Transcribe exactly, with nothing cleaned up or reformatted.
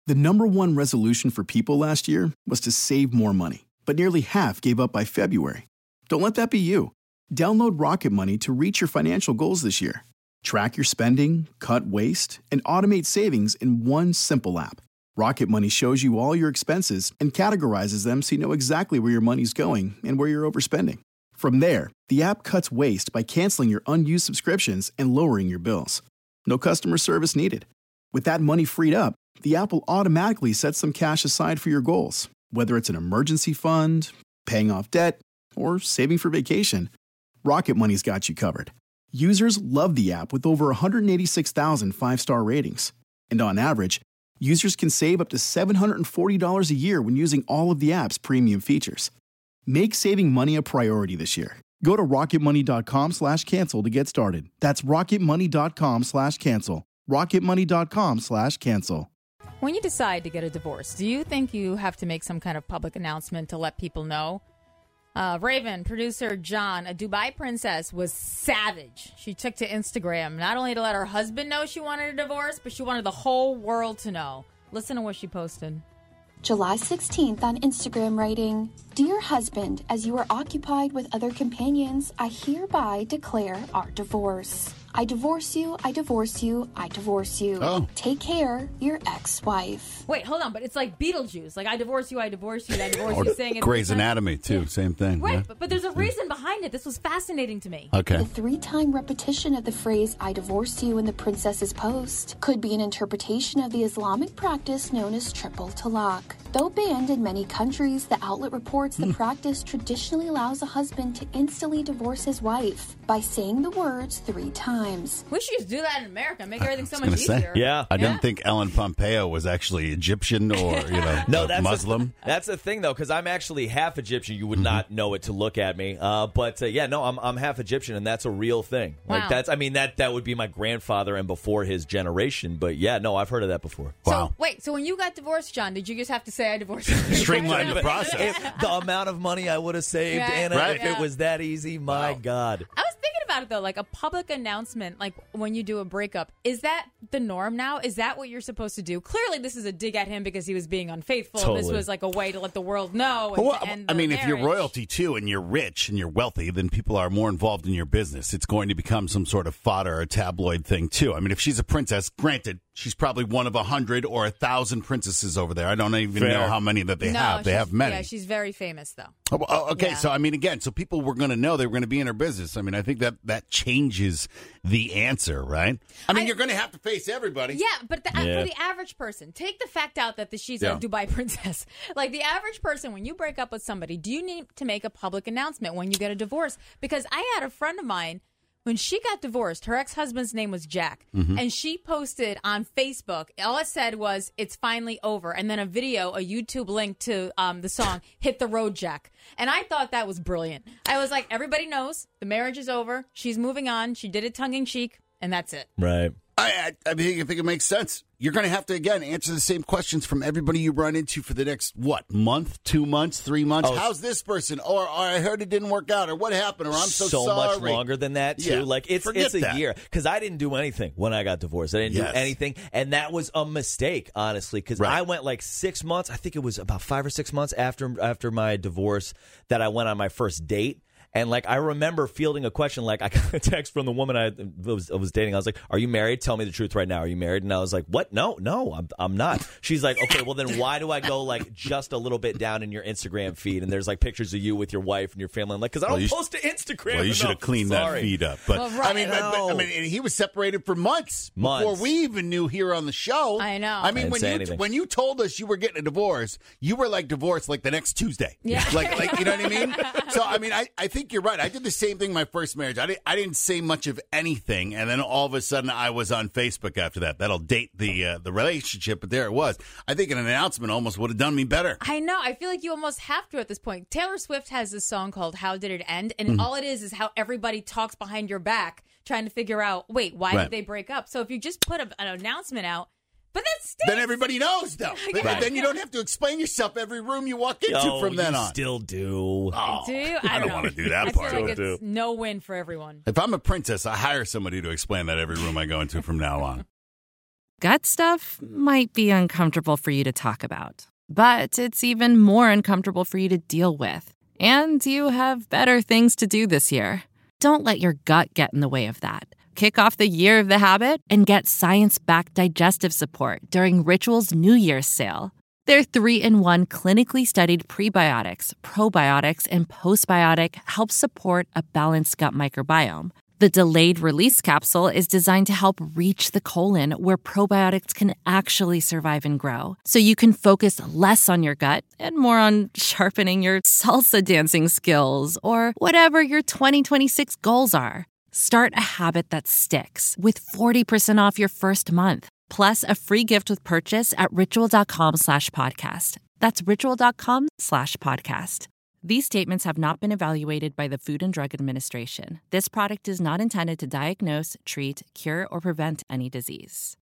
The number one resolution for people last year was to save more money, but nearly half gave up by February. Don't let that be you. Download Rocket Money to reach your financial goals this year. Track your spending, cut waste, and automate savings in one simple app. Rocket Money shows you all your expenses and categorizes them so you know exactly where your money's going and where you're overspending. From there, the app cuts waste by canceling your unused subscriptions and lowering your bills. No customer service needed. With that money freed up, the app will automatically set some cash aside for your goals, whether it's an emergency fund, paying off debt, or saving for vacation. Rocket Money's got you covered. Users love the app with over one hundred eighty-six thousand five-star ratings. And on average, users can save up to seven hundred forty dollars a year when using all of the app's premium features. Make saving money a priority this year. Go to rocketmoney.com slash cancel to get started. That's rocketmoney.com slash cancel. rocketmoney.com slash cancel. When you decide to get a divorce, do you think you have to make some kind of public announcement to let people know? Uh, Raven, producer John, a Dubai princess, was savage. She took to Instagram not only to let her husband know she wanted a divorce, but she wanted the whole world to know. Listen to what she posted. July sixteenth on Instagram, writing, "Dear husband, as you are occupied with other companions, I hereby declare our divorce. I divorce you, I divorce you, I divorce you. Oh. Take care, your ex-wife." Wait, hold on, but it's like Beetlejuice. Like, I divorce you, I divorce you, I divorce Or you, saying it. Grey's three times. Anatomy, too. Yeah. Same thing. Right, yeah. but, but there's a reason behind it. This was fascinating to me. Okay. The three-time repetition of the phrase, "I divorce you," in the princess's post could be an interpretation of the Islamic practice known as triple talaq. Though banned in many countries, the outlet reports the practice traditionally allows a husband to instantly divorce his wife by saying the words three times. We should just do that in America. Make everything so I much was gonna say, easier. Yeah. I Yeah. didn't think Ellen Pompeo was actually Egyptian or, you know, No, uh, that's Muslim. A, that's the thing, though, because I'm actually half Egyptian. You would not know it to look at me, uh, but uh, yeah, no, I'm I'm half Egyptian, and that's a real thing. Like Wow. that's, I mean, that that would be my grandfather and before his generation. But yeah, no, I've heard of that before. So, Wow. wait, so when you got divorced, John, did you just have to say I divorced you? Streamline the process. If the amount of money I would have saved, Right. Anna, Right. if it was that easy, my Wow. God. I was thinking about it, though, like a public announcement, like when you do a breakup. Is that the norm now? Is that what you're supposed to do? Clearly, this is a dig at him because he was being unfaithful. Totally. This was like a way to let the world know. And Well, to end I the mean, if you're marriage. royalty too, and you're rich and you're wealthy, then people are more involved in your business. It's going to become some sort of fodder or tabloid thing too. I mean, if she's a princess, granted, she's probably one of a hundred or a thousand princesses over there. I don't even Fair. know how many that they no, have. They she's- have many. Yeah, she's very famous, though. Oh, well, oh, okay, Yeah. so I mean, again, so people were going to know they were going to be in her business. I mean, I think that that changes the answer, right? I mean, I- you're going to have to face everybody. Yeah, but the, Yeah. for the average person, take the fact out that the, she's Yeah. a Dubai princess. Like the average person, when you break up with somebody, do you need to make a public announcement when you get a divorce? Because I had a friend of mine, when she got divorced, her ex-husband's name was Jack, Mm-hmm. and she posted on Facebook, all it said was, "It's finally over," and then a video, a YouTube link to um, the song, "Hit the Road, Jack." And I thought that was brilliant. I was like, everybody knows, the marriage is over, she's moving on, she did it tongue-in-cheek, and that's it. Right. I, I, I think, I think it makes sense. You're going to have to, again, answer the same questions from everybody you run into for the next, what, month, two months, three months? Oh, How's this person? Or, or I heard it didn't work out, or what happened, or I'm so, sorry. much longer than that too. Yeah, Like it's forget it's a that. year because I didn't do anything when I got divorced. I didn't Yes. do anything, and that was a mistake, honestly. Because Right. I went like six months. I think it was about five or six months after after my divorce that I went on my first date. And, like, I remember fielding a question, like, I got a text from the woman I was, I was dating. I was like, "Are you married? Tell me the truth right now. Are you married?" And I was like, "What? No, no, I'm, I'm not." She's like, "Okay, well, then why do I go, like, just a little bit down in your Instagram feed? And there's, like, pictures of you with your wife and your family." I'm like, because I don't Well, you post to Instagram. Well, you should have enough. cleaned Sorry. that feed up. But, Well, right. I mean, but, but, I No. mean, and he was separated for months, Months. before we even knew here on the show. I know. I I mean, didn't when say you anything. when you told us you were getting a divorce, you were like divorced like the next Tuesday. Yeah. Like, like you know what I mean? So, I mean, I, I think you're right. I did the same thing my first marriage. I didn't, I didn't say much of anything, and then all of a sudden I was on Facebook after that. That'll date the uh, the relationship, but there it was. I think an announcement almost would have done me better. I know. I feel like you almost have to at this point. Taylor Swift has this song called "How Did It End?" And Mm-hmm. all it is is how everybody talks behind your back trying to figure out, wait, why Right. did they break up? So if you just put a, an announcement out, but that stinks. Then everybody knows, though. Then- Right. Then you don't have to explain yourself every room you walk into Oh, from then you on. still do. Oh, Do you? I don't know. want to do that I part. feel like Don't it's no win for everyone. If I'm a princess, I hire somebody to explain that every room I go into from now on. Gut stuff might be uncomfortable for you to talk about, but it's even more uncomfortable for you to deal with. And you have better things to do this year. Don't let your gut get in the way of that. Kick off the year of the habit and get science-backed digestive support during Ritual's New Year's sale. Their three-in-one clinically studied prebiotics, probiotics, and postbiotic help support a balanced gut microbiome. The delayed release capsule is designed to help reach the colon where probiotics can actually survive and grow, so you can focus less on your gut and more on sharpening your salsa dancing skills or whatever your twenty twenty-six goals are. Start a habit that sticks with forty percent off your first month, plus a free gift with purchase at ritual.com slash podcast. That's ritual.com slash podcast. These statements have not been evaluated by the Food and Drug Administration. This product is not intended to diagnose, treat, cure, or prevent any disease.